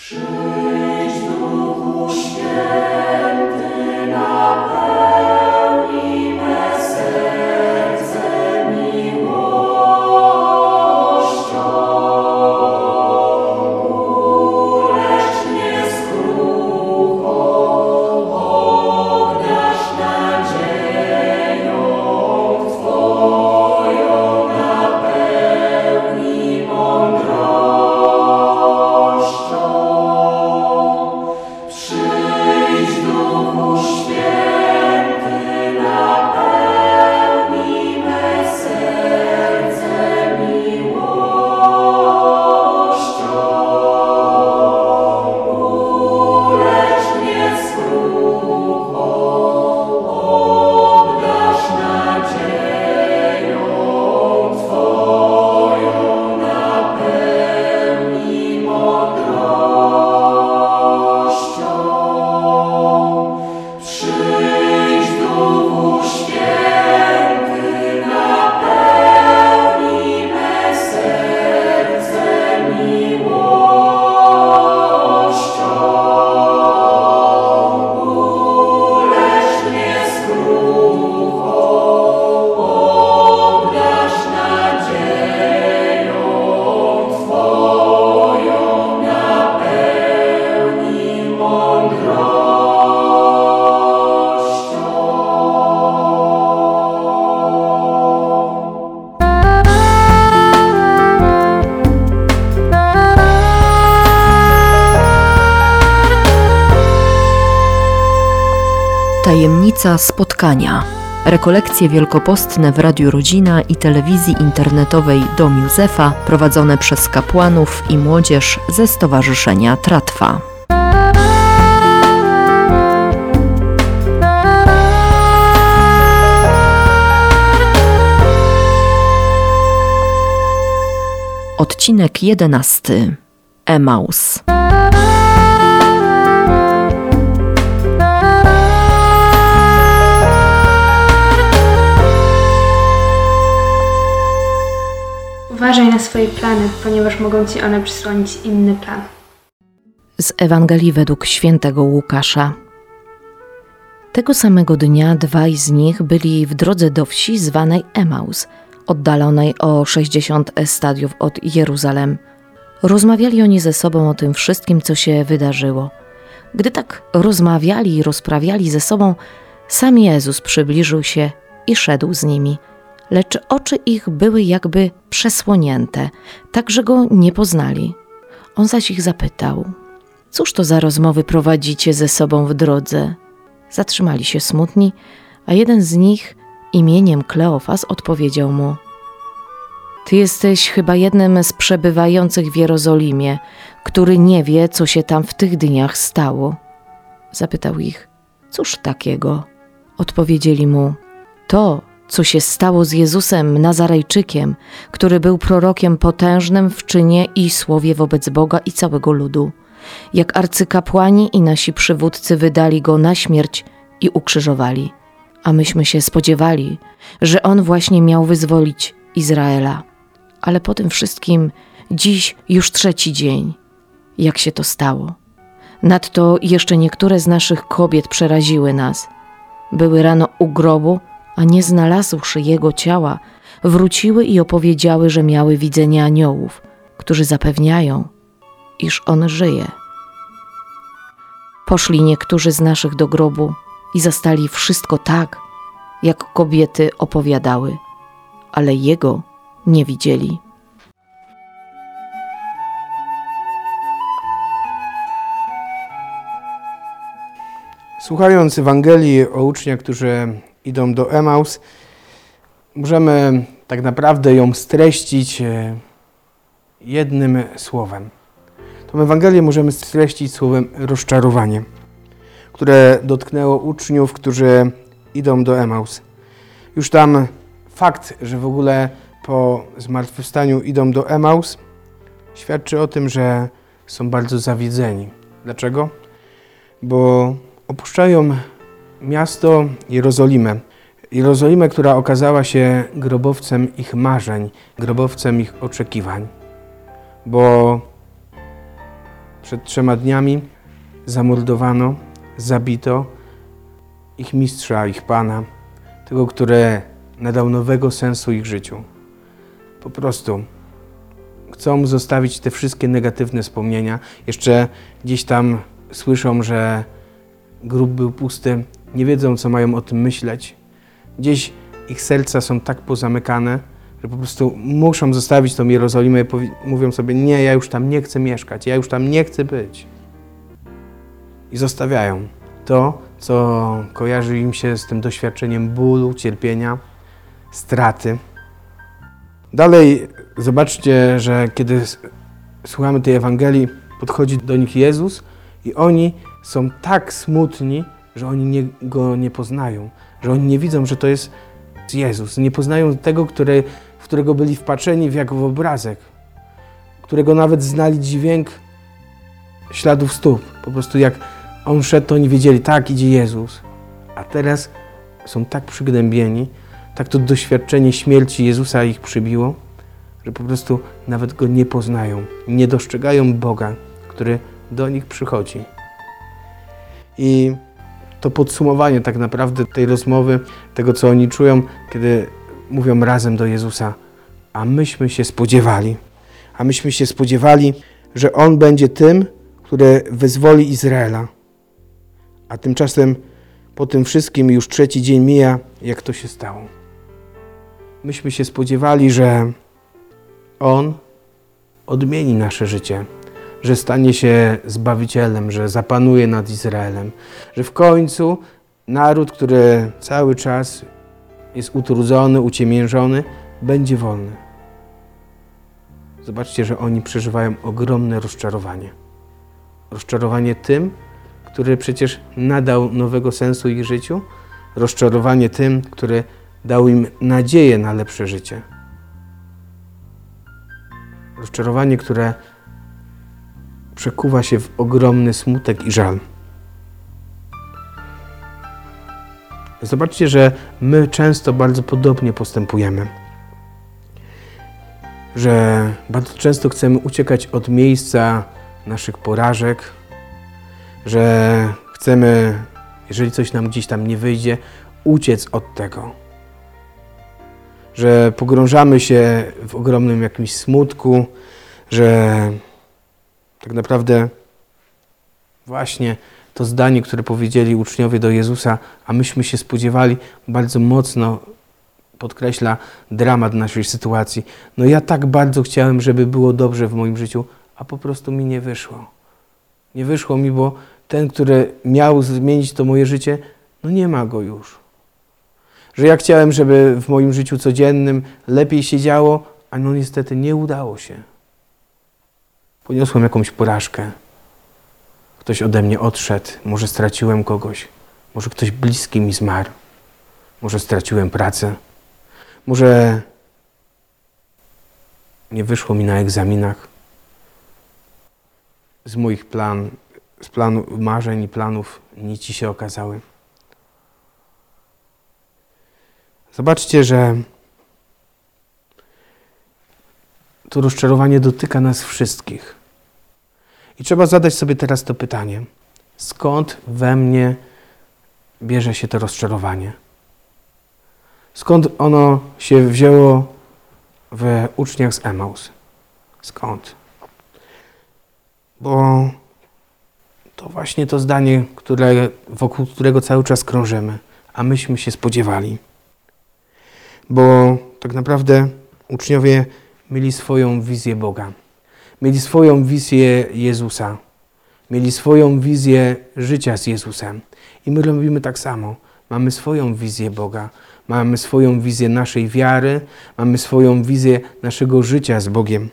Tajemnica spotkania. Rekolekcje wielkopostne w Radiu Rodzina i telewizji internetowej Dom Józefa prowadzone przez kapłanów i młodzież ze Stowarzyszenia Tratwa. Odcinek 11. Emaus. Uważaj na swoje plany, ponieważ mogą ci one przysłonić inny plan. Z Ewangelii według świętego Łukasza. Tego samego dnia dwaj z nich byli w drodze do wsi zwanej Emaus, oddalonej o 60 estadiów od Jeruzalem. Rozmawiali oni ze sobą o tym wszystkim, co się wydarzyło. Gdy tak rozmawiali i rozprawiali ze sobą, sam Jezus przybliżył się i szedł z nimi. Lecz oczy ich były jakby przesłonięte, tak że go nie poznali. On zaś ich zapytał: cóż to za rozmowy prowadzicie ze sobą w drodze? Zatrzymali się smutni, a jeden z nich imieniem Kleofas odpowiedział mu: ty jesteś chyba jednym z przebywających w Jerozolimie, który nie wie, co się tam w tych dniach stało. Zapytał ich: cóż takiego? Odpowiedzieli mu: to, co się stało z Jezusem Nazarejczykiem, który był prorokiem potężnym w czynie i słowie wobec Boga i całego ludu. Jak arcykapłani i nasi przywódcy wydali go na śmierć i ukrzyżowali. A myśmy się spodziewali, że on właśnie miał wyzwolić Izraela. Ale po tym wszystkim dziś już 3. dzień, jak się to stało. Nadto jeszcze niektóre z naszych kobiet przeraziły nas. Były rano u grobu, a nie znalazłszy jego ciała, wróciły i opowiedziały, że miały widzenie aniołów, którzy zapewniają, iż on żyje. Poszli niektórzy z naszych do grobu i zastali wszystko tak, jak kobiety opowiadały, ale jego nie widzieli. Słuchając Ewangelii o uczniach, którzy idą do Emaus, możemy tak naprawdę ją streścić jednym słowem. Tą Ewangelię możemy streścić słowem rozczarowanie, które dotknęło uczniów, którzy idą do Emaus. Już tam fakt, że w ogóle po zmartwychwstaniu idą do Emaus, świadczy o tym, że są bardzo zawiedzeni. Dlaczego? Bo opuszczają miasto Jerozolimę. Jerozolimę, która okazała się grobowcem ich marzeń, grobowcem ich oczekiwań. Bo przed 3 dniami zamordowano, zabito ich mistrza, ich Pana, tego, który nadał nowego sensu ich życiu. Po prostu chcą zostawić te wszystkie negatywne wspomnienia. Jeszcze gdzieś tam słyszą, że grób był pusty, nie wiedzą, co mają o tym myśleć. Gdzieś ich serca są tak pozamykane, że po prostu muszą zostawić tą Jerozolimę i mówią sobie: nie, ja już tam nie chcę mieszkać, ja już tam nie chcę być. I zostawiają to, co kojarzy im się z tym doświadczeniem bólu, cierpienia, straty. Dalej zobaczcie, że kiedy słuchamy tej Ewangelii, podchodzi do nich Jezus i oni są tak smutni, że oni Go nie poznają, że oni nie widzą, że to jest Jezus. Nie poznają tego, w którego byli wpatrzeni jak w obrazek, którego nawet znali dźwięk śladów stóp. Po prostu jak On szedł, to oni wiedzieli: tak, idzie Jezus. A teraz są tak przygnębieni, tak to doświadczenie śmierci Jezusa ich przybiło, że po prostu nawet Go nie poznają. Nie dostrzegają Boga, który do nich przychodzi. I to podsumowanie tak naprawdę tej rozmowy, tego, co oni czują, kiedy mówią razem do Jezusa: a myśmy się spodziewali, że On będzie tym, który wyzwoli Izraela. A tymczasem po tym wszystkim już 3. dzień mija, jak to się stało. Myśmy się spodziewali, że On odmieni nasze życie, że stanie się Zbawicielem, że zapanuje nad Izraelem, że w końcu naród, który cały czas jest utrudzony, uciemiężony, będzie wolny. Zobaczcie, że oni przeżywają ogromne rozczarowanie. Rozczarowanie tym, który przecież nadał nowego sensu ich życiu, rozczarowanie tym, który dał im nadzieję na lepsze życie. Rozczarowanie, które przekuwa się w ogromny smutek i żal. Zobaczcie, że my często bardzo podobnie postępujemy. Że bardzo często chcemy uciekać od miejsca naszych porażek, że chcemy, jeżeli coś nam gdzieś tam nie wyjdzie, uciec od tego. Że pogrążamy się w ogromnym jakimś smutku, że tak naprawdę właśnie to zdanie, które powiedzieli uczniowie do Jezusa, a myśmy się spodziewali, bardzo mocno podkreśla dramat naszej sytuacji. No ja tak bardzo chciałem, żeby było dobrze w moim życiu, a po prostu mi nie wyszło. Nie wyszło mi, bo ten, który miał zmienić to moje życie, no nie ma go już. Że ja chciałem, żeby w moim życiu codziennym lepiej się działo, a no niestety nie udało się. Poniosłem jakąś porażkę. Ktoś ode mnie odszedł, może straciłem kogoś, może ktoś bliski mi zmarł, może straciłem pracę, może nie wyszło mi na egzaminach. Z moich marzeń i planów nici się okazały. Zobaczcie, że to rozczarowanie dotyka nas wszystkich. I trzeba zadać sobie teraz to pytanie: skąd we mnie bierze się to rozczarowanie? Skąd ono się wzięło w uczniach z Emaus? Skąd? Bo to właśnie to zdanie, wokół którego cały czas krążymy, a myśmy się spodziewali. Bo tak naprawdę uczniowie mieli swoją wizję Boga. Mieli swoją wizję Jezusa. Mieli swoją wizję życia z Jezusem. I my robimy tak samo. Mamy swoją wizję Boga. Mamy swoją wizję naszej wiary. Mamy swoją wizję naszego życia z Bogiem.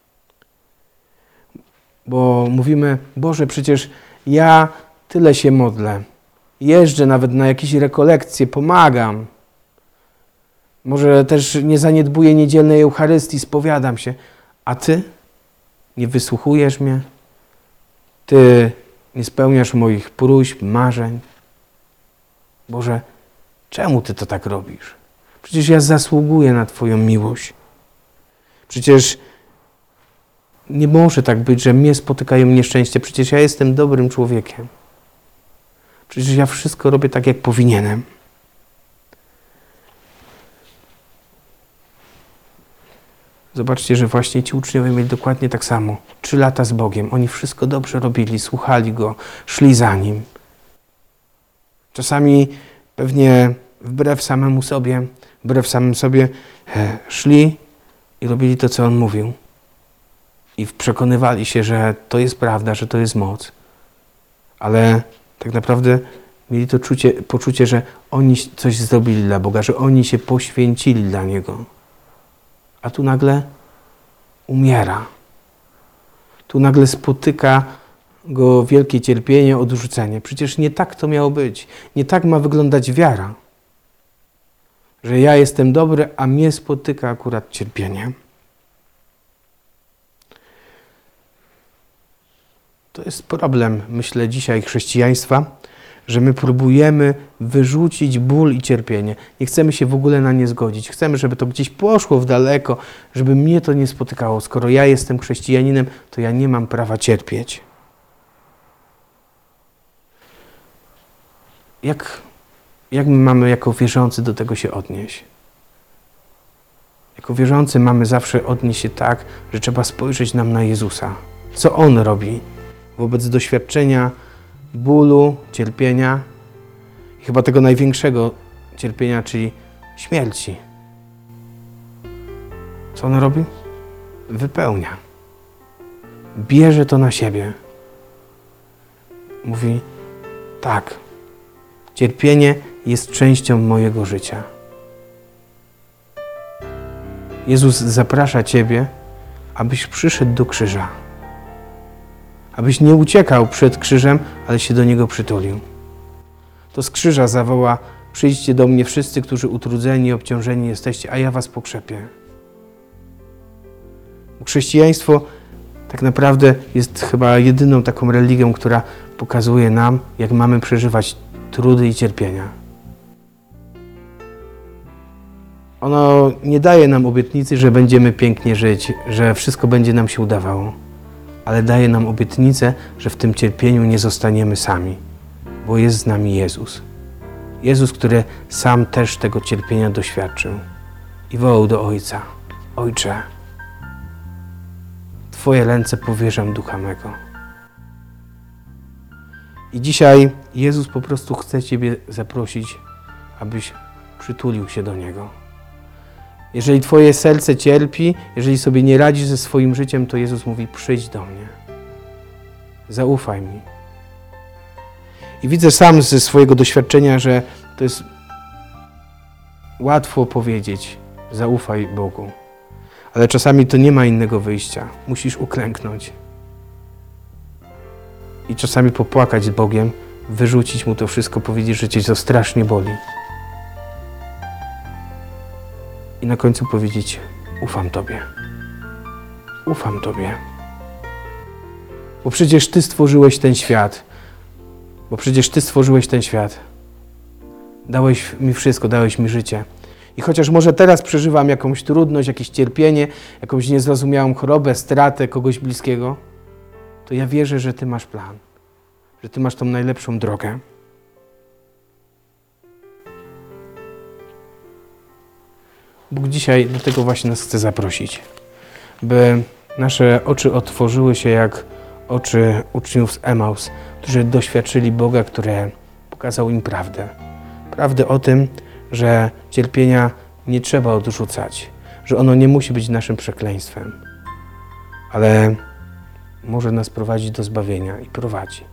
Bo mówimy: Boże, przecież ja tyle się modlę. Jeżdżę nawet na jakieś rekolekcje, pomagam. Może też nie zaniedbuję niedzielnej Eucharystii, spowiadam się. A Ty nie wysłuchujesz mnie? Ty nie spełniasz moich próśb, marzeń? Boże, czemu Ty to tak robisz? Przecież ja zasługuję na Twoją miłość. Przecież Nie może tak być, że mnie spotykają nieszczęście. Przecież ja jestem dobrym człowiekiem. Przecież ja wszystko robię tak, jak powinienem. Zobaczcie, że właśnie ci uczniowie mieli dokładnie tak samo. 3 lata z Bogiem. Oni wszystko dobrze robili, słuchali Go, szli za Nim. Czasami pewnie wbrew samym sobie szli i robili to, co On mówił. I przekonywali się, że to jest prawda, że to jest moc. Ale tak naprawdę mieli to poczucie, że oni coś zrobili dla Boga, że oni się poświęcili dla Niego. A tu nagle umiera. Tu nagle spotyka go wielkie cierpienie, odrzucenie. Przecież nie tak to miało być. Nie tak ma wyglądać wiara. Że ja jestem dobry, a mnie spotyka akurat cierpienie. To jest problem, myślę, dzisiaj chrześcijaństwa, że my próbujemy wyrzucić ból i cierpienie. Nie chcemy się w ogóle na nie zgodzić. Chcemy, żeby to gdzieś poszło w daleko, żeby mnie to nie spotykało. Skoro ja jestem chrześcijaninem, to ja nie mam prawa cierpieć. Jak my mamy jako wierzący do tego się odnieść? Jako wierzący mamy zawsze odnieść się tak, że trzeba spojrzeć nam na Jezusa. Co On robi wobec doświadczenia bólu, cierpienia i chyba tego największego cierpienia, czyli śmierci. Co On robi? Wypełnia. Bierze to na siebie. Mówi, tak, cierpienie jest częścią mojego życia. Jezus zaprasza Ciebie, abyś przyszedł do krzyża. Abyś nie uciekał przed krzyżem, ale się do Niego przytulił. To z krzyża zawoła, przyjdźcie do mnie wszyscy, którzy utrudzeni i obciążeni jesteście, a ja was pokrzepię. Chrześcijaństwo tak naprawdę jest chyba jedyną taką religią, która pokazuje nam, jak mamy przeżywać trudy i cierpienia. Ono nie daje nam obietnicy, że będziemy pięknie żyć, że wszystko będzie nam się udawało, ale daje nam obietnicę, że w tym cierpieniu nie zostaniemy sami, bo jest z nami Jezus. Jezus, który sam też tego cierpienia doświadczył i wołał do Ojca: Ojcze, w Twoje ręce powierzam ducha mego. I dzisiaj Jezus po prostu chce Ciebie zaprosić, abyś przytulił się do Niego. Jeżeli Twoje serce cierpi, jeżeli sobie nie radzisz ze swoim życiem, to Jezus mówi: przyjdź do mnie. Zaufaj mi. I widzę sam ze swojego doświadczenia, że to jest łatwo powiedzieć: zaufaj Bogu. Ale czasami to nie ma innego wyjścia. Musisz uklęknąć. I czasami popłakać z Bogiem, wyrzucić Mu to wszystko, powiedzieć, że Cię to strasznie boli. I na końcu powiedzieć: ufam Tobie. Ufam Tobie. Bo przecież Ty stworzyłeś ten świat. Dałeś mi wszystko, dałeś mi życie. I chociaż może teraz przeżywam jakąś trudność, jakieś cierpienie, jakąś niezrozumiałą chorobę, stratę kogoś bliskiego, to ja wierzę, że Ty masz plan. Że Ty masz tą najlepszą drogę. Bóg dzisiaj do tego właśnie nas chce zaprosić, by nasze oczy otworzyły się jak oczy uczniów z Emaus, którzy doświadczyli Boga, który pokazał im prawdę. Prawdę o tym, że cierpienia nie trzeba odrzucać, że ono nie musi być naszym przekleństwem, ale może nas prowadzić do zbawienia i prowadzi.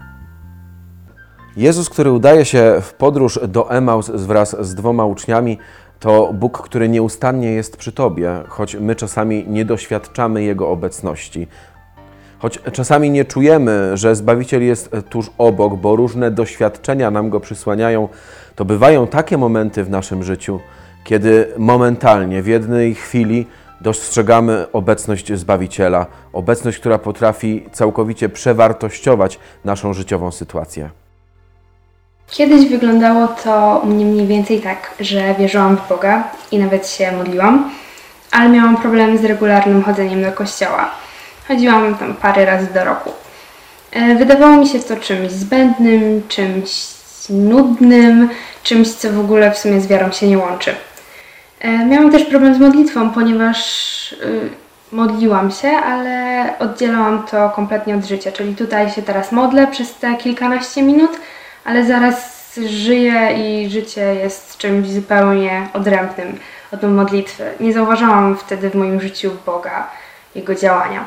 Jezus, który udaje się w podróż do Emaus wraz z 2 uczniami, to Bóg, który nieustannie jest przy Tobie, choć my czasami nie doświadczamy Jego obecności. Choć czasami nie czujemy, że Zbawiciel jest tuż obok, bo różne doświadczenia nam Go przysłaniają, to bywają takie momenty w naszym życiu, kiedy momentalnie, w jednej chwili dostrzegamy obecność Zbawiciela, obecność, która potrafi całkowicie przewartościować naszą życiową sytuację. Kiedyś wyglądało to u mnie mniej więcej tak, że wierzyłam w Boga i nawet się modliłam, ale miałam problemy z regularnym chodzeniem do kościoła. Chodziłam tam parę razy do roku. Wydawało mi się to czymś zbędnym, czymś nudnym, czymś, co w ogóle w sumie z wiarą się nie łączy. Miałam też problem z modlitwą, ponieważ modliłam się, ale oddzielałam to kompletnie od życia. Czyli tutaj się teraz modlę przez te kilkanaście minut, ale zaraz żyję i życie jest czymś zupełnie odrębnym od modlitwy. Nie zauważałam wtedy w moim życiu Boga, Jego działania.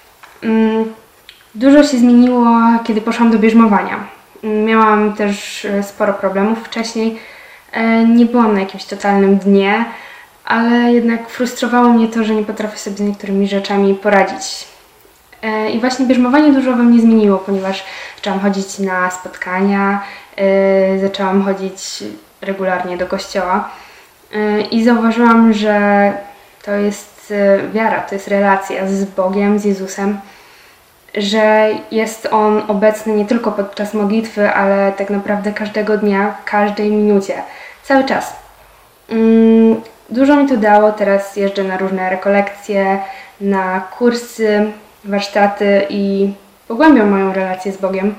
Dużo się zmieniło, kiedy poszłam do bierzmowania. Miałam też sporo problemów wcześniej. Nie byłam na jakimś totalnym dnie, ale jednak frustrowało mnie to, że nie potrafię sobie z niektórymi rzeczami poradzić. I właśnie bierzmowanie dużo we mnie zmieniło, ponieważ zaczęłam chodzić na spotkania, zaczęłam chodzić regularnie do kościoła i zauważyłam, że to jest wiara, to jest relacja z Bogiem, z Jezusem, że jest On obecny nie tylko podczas modlitwy, ale tak naprawdę każdego dnia, w każdej minucie, cały czas. Dużo mi to dało, teraz jeżdżę na różne rekolekcje, na kursy, warsztaty i pogłębiam moją relację z Bogiem.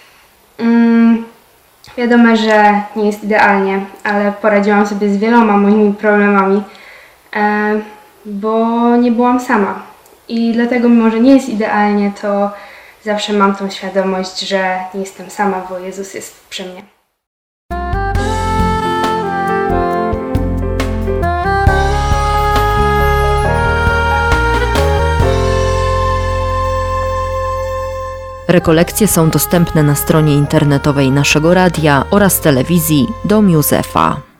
Wiadomo, że nie jest idealnie, ale poradziłam sobie z wieloma moimi problemami, bo nie byłam sama. I dlatego, mimo że nie jest idealnie, to zawsze mam tą świadomość, że nie jestem sama, bo Jezus jest przy mnie. Rekolekcje są dostępne na stronie internetowej naszego radia oraz telewizji Dom Józefa.